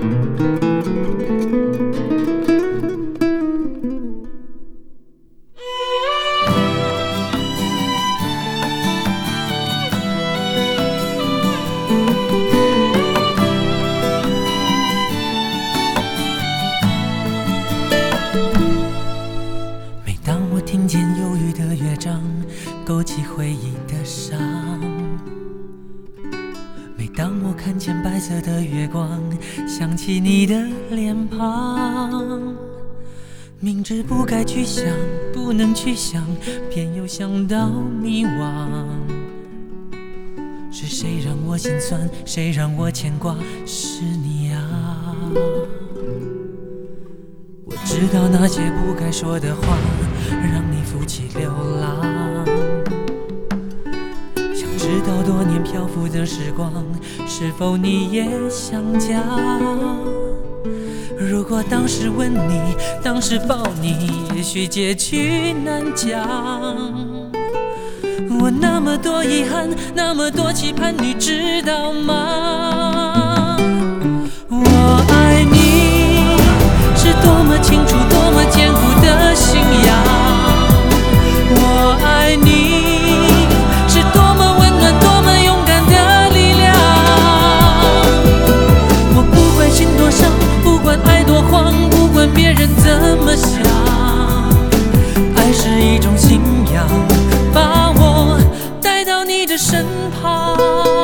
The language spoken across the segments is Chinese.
每当我听见忧郁的乐章，勾起回忆的伤。每当我看见白色的月光，想起你的脸庞。明知不该去想，不能去想，偏又想到迷惘。是谁让我心酸，谁让我牵挂？是你啊！我知道那些不该说的话，让你负起流浪。想知道多年漂浮的时光，是否你也想家？如果当时吻你，当时抱你，也许结局难讲。我那么多遗憾，那么多期盼，你知道吗？我爱你是多么清楚，多么坚固的信仰。我爱你是多么温暖，多么勇敢的力量。我不管心多伤，不管爱多慌，不管别人怎么想，爱是一种信仰，把我带到你的身旁。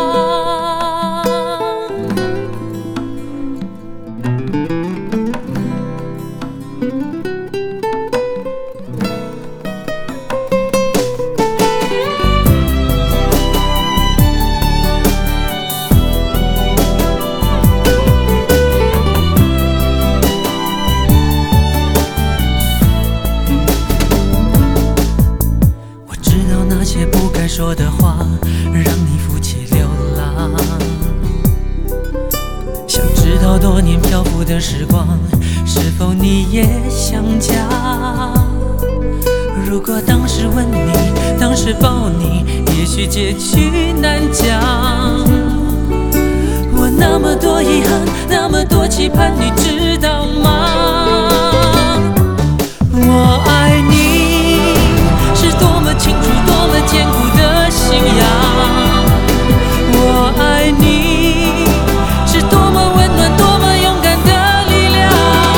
说的话让你负起流浪，想知道多年漂浮的时光，是否你也想家？如果当时吻你，当时抱你，也许结局难讲。我那么多遗憾，那么多期盼，你知道吗？我爱你是多么清楚，多么坚固的信仰。我爱你是多么温暖，多么勇敢的力量。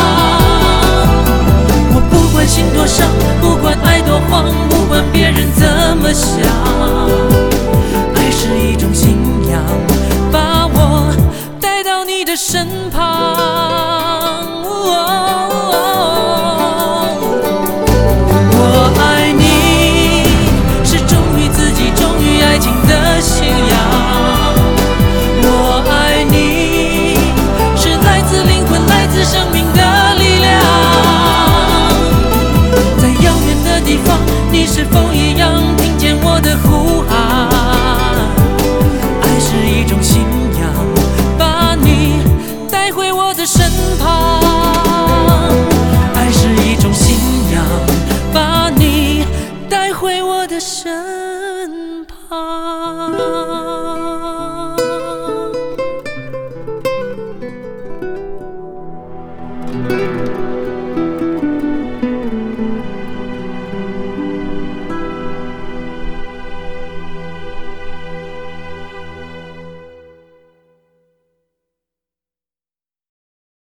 我不管心多伤，不管爱多慌，不管别人怎么想，爱是一种信仰，把我带到你的身旁。生命的力量，在遥远的地方，你是否一样听见我的呼喊？爱是一种信仰，把你带回我的身旁。